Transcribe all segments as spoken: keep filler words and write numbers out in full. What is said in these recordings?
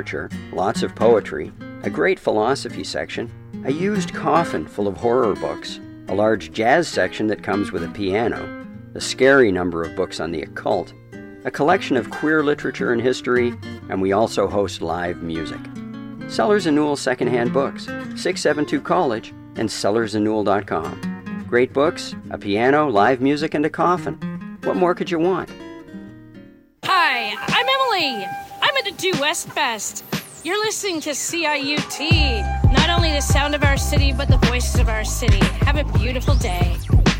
literature, lots of poetry, a great philosophy section, a used coffin full of horror books, a large jazz section that comes with a piano, a scary number of books on the occult, a collection of queer literature and history, and we also host live music. Sellers and Newell Secondhand Books, six seven two College, and sellers and newell dot com. Great books, a piano, live music, and a coffin. What more could you want? Hi, I'm Emily. I'm at the Due West Fest. You're listening to C I U T. Not only the sound of our city, but the voices of our city. Have a beautiful day.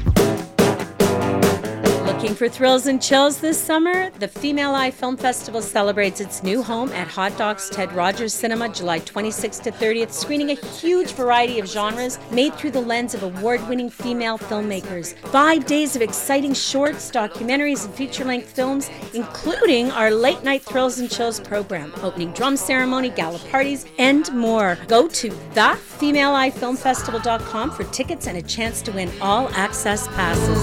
Looking for thrills and chills this summer? The Female Eye Film Festival celebrates its new home at Hot Docs Ted Rogers Cinema July twenty-sixth to thirtieth, screening a huge variety of genres made through the lens of award-winning female filmmakers. Five days of exciting shorts, documentaries, and feature-length films, including our late-night thrills and chills program, opening drum ceremony, gala parties, and more. Go to the female eye film festival dot com for tickets and a chance to win all-access passes.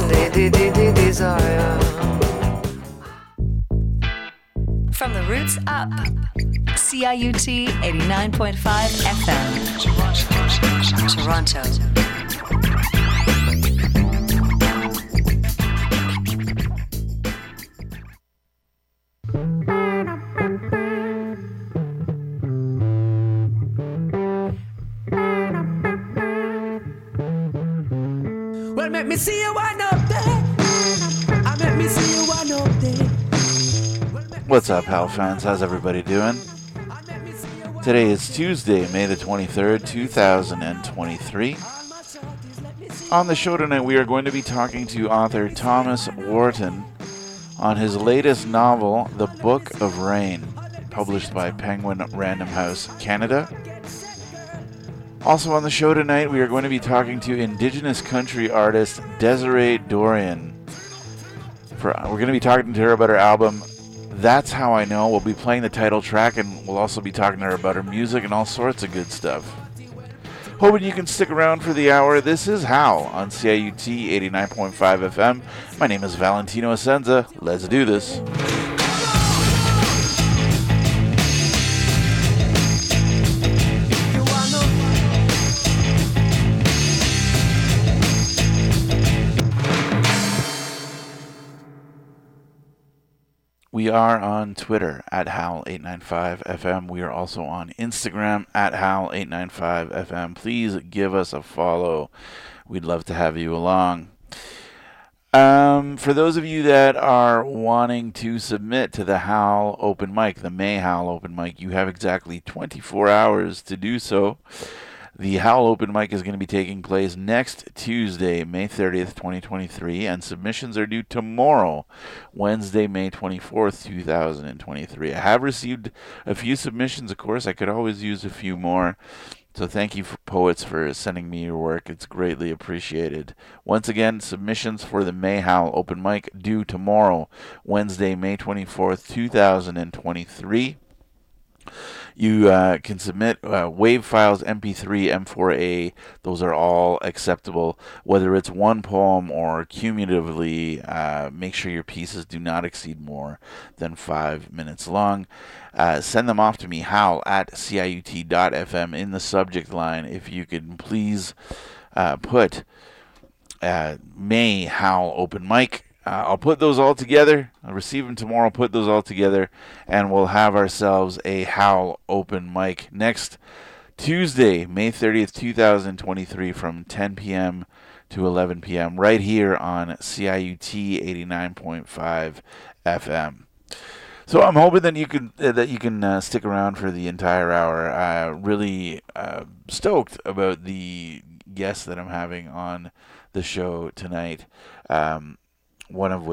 From the roots up, C I U T eighty-nine point five F M, Toronto. Well, make me see you one up there. I make me see you one up there. What's up, Hal fans? How's everybody doing? Today is Tuesday, May the twenty-third, two thousand twenty-three. On the show tonight, we are going to be talking to author Thomas Wharton on his latest novel, The Book of Rain, published by Penguin Random House Canada. Also on the show tonight, we are going to be talking to Indigenous country artist Desiree Dorian. For, we're going to be talking to her about her album, That's How I Know. We'll be playing the title track, and we'll also be talking to her about her music and all sorts of good stuff. Hoping you can stick around for the hour. This is Hal on C I U T eighty-nine point five F M. My name is Valentino Asenza. Let's do this. We are on Twitter at Hal eight nine five F M. We are also on Instagram at Hal eight nine five F M. Please give us a follow. We'd love to have you along. Um, for those of you that are wanting to submit to the Hal Open Mic, the May Hal Open Mic, you have exactly twenty-four hours to do so. The Hal Open Mic is going to be taking place next Tuesday, May thirtieth, twenty twenty-three, and submissions are due tomorrow, Wednesday, May twenty-fourth, two thousand twenty-three. I have received a few submissions, of course. I could always use a few more. So thank you, for poets, for sending me your work. It's greatly appreciated. Once again, submissions for the May Hal Open Mic due tomorrow, Wednesday, May twenty-fourth, two thousand twenty-three. You uh, can submit uh, WAV files, M P three, M four A. Those are all acceptable. Whether it's one poem or cumulatively, uh, make sure your pieces do not exceed more than five minutes long. Uh, send them off to me, Hal at C I U T dot F M, in the subject line. If you could please uh, put uh, May Hal Open Mic. Uh, I'll put those all together. I'll receive them tomorrow, put those all together, and we'll have ourselves a Hal Open Mic next Tuesday, May thirtieth, two thousand twenty-three, from ten p.m. to eleven p.m. right here on C I U T eighty-nine point five F M. So I'm hoping that you can uh, that you can uh, stick around for the entire hour. Uh, really uh, stoked about the guests that I'm having on the show tonight. Um, one of which